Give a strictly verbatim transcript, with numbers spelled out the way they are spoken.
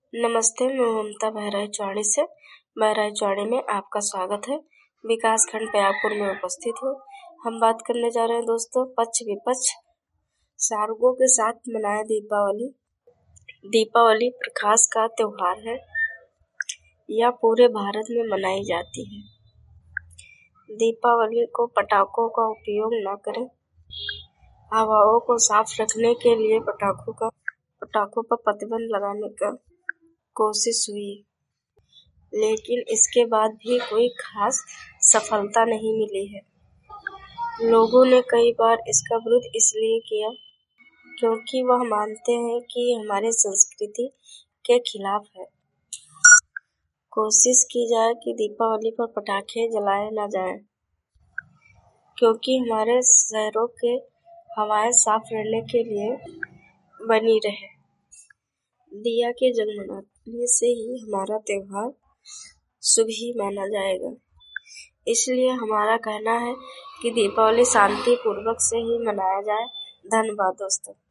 नमस्ते, मैं ममता बहराइचवाड़ी से बहराइचवाड़ी में आपका स्वागत है। विकास खंड पयागपुर में उपस्थित हूँ। हम बात करने जा रहे हैं दोस्तों, पक्ष विपक्ष सार्गों के साथ मनाया दीपावली। दीपावली प्रकाश का त्योहार है। यह पूरे भारत में मनाई जाती है। दीपावली को पटाखों का उपयोग न करें। हवाओं को साफ रखने के लिए पटाखों का पटाखों पर प्रतिबंध लगाने का कोशिश हुई, लेकिन इसके बाद भी कोई खास सफलता नहीं मिली है। लोगों ने कई बार इसका विरोध इसलिए किया क्योंकि वह मानते हैं कि हमारी संस्कृति के खिलाफ है। कोशिश की जाए कि दीपावली पर पटाखे जलाए न जाएं, क्योंकि हमारे शहरों के हवाएं साफ रहने के लिए बनी रहे। दिया के जगमगाने से ही हमारा त्योहार शुभ ही माना जाएगा। इसलिए हमारा कहना है कि दीपावली शांति पूर्वक से ही मनाया जाए। धन्यवाद दोस्तों।